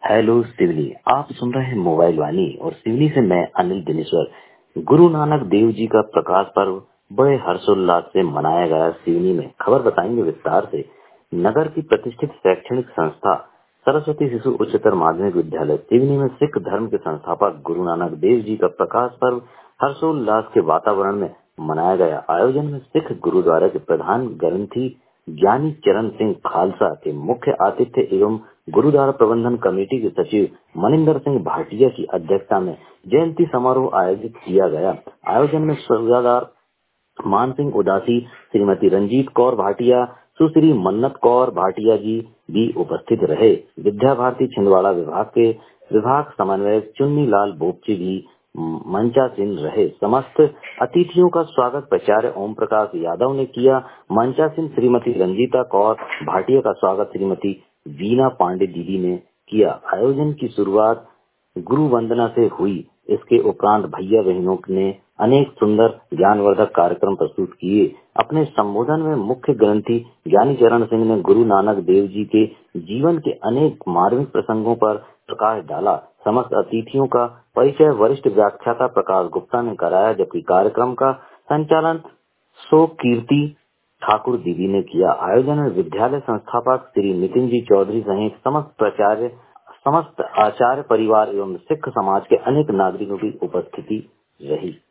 Hello Seoni. आप सुन रहे हैं मोबाइल वाणी और सिवनी से मैं अनिल दिनेश्वर। गुरु नानक देव जी का प्रकाश पर्व बड़े हर्षोल्लास से मनाया गया सिवनी में। खबर बताएंगे विस्तार से। नगर की प्रतिष्ठित शैक्षणिक संस्था सरस्वती शिशु उच्चतर माध्यमिक विद्यालय सिवनी में सिख धर्म के संस्थापक गुरु नानक देव जी का प्रकाश पर्व हर्षोल्लास के वातावरण में मनाया गया। आयोजन में सिख गुरुद्वारा के प्रधान ग्रंथी ज्ञानी चरण सिंह खालसा के मुख्य आतिथ्य एवं गुरुद्वारा प्रबंधन कमेटी के सचिव मनिंदर सिंह भाटिया की अध्यक्षता में जयंती समारोह आयोजित किया गया। आयोजन में सूबेदार मान सिंह उदासी, श्रीमती रंजीत कौर भाटिया, सुश्री मन्नत कौर भाटिया जी भी उपस्थित रहे। विद्या भारती छिंदवाड़ा विभाग समन्वयक चुन्नी लाल बोपची भी मंचासीन रहे। समस्त अतिथियों का स्वागत प्राचार्य ओम प्रकाश यादव ने किया। मंचासीन श्रीमती रंजीता कौर भाटिया का स्वागत श्रीमती वीना पांडे दीदी ने किया। आयोजन की शुरुआत गुरु वंदना से हुई। इसके उपरांत भैया बहनों ने अनेक सुंदर ज्ञानवर्धक कार्यक्रम प्रस्तुत किए। अपने संबोधन में मुख्य ग्रंथी ज्ञानी चरण सिंह ने गुरु नानक देव जी के जीवन के अनेक मार्मिक प्रसंगों पर प्रकाश डाला। समस्त अतिथियों का परिचय वरिष्ठ व्याख्याता प्रकाश गुप्ता ने कराया, जबकि कार्यक्रम का संचालन सो कीर्ति ठाकुर दीदी ने किया। आयोजन में विद्यालय संस्थापक श्री नितिन जी चौधरी सहित समस्त आचार्य परिवार एवं सिख समाज के अनेक नागरिकों की उपस्थिति रही।